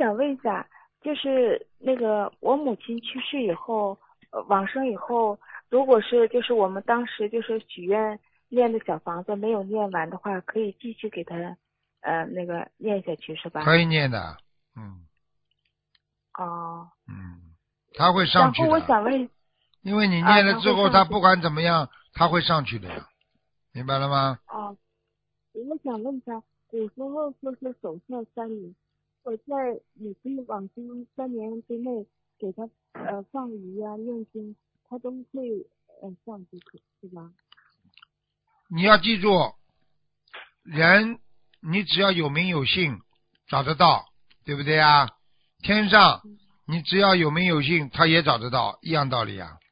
想问一下，就是那个我母亲去世以后，往生以后，如果是就是我们当时就是许愿念的小房子没有念完的话，可以继续给他那个念下去是吧？ 可以念的， 哦。 他会上然后我去的， 想问， 因为你念了之后， 他会上去他不管怎么样，他会上去的呀，明白了吗？ 哦。我想问一下，古时候说是守孝3年，我在你可以往生3年之内给他放鱼啊念经，他都会上去是吧？ 你要记住，人你只要有名有姓，找得到，对不对啊？天上你只要有名有姓，他也找得到，一样道理啊。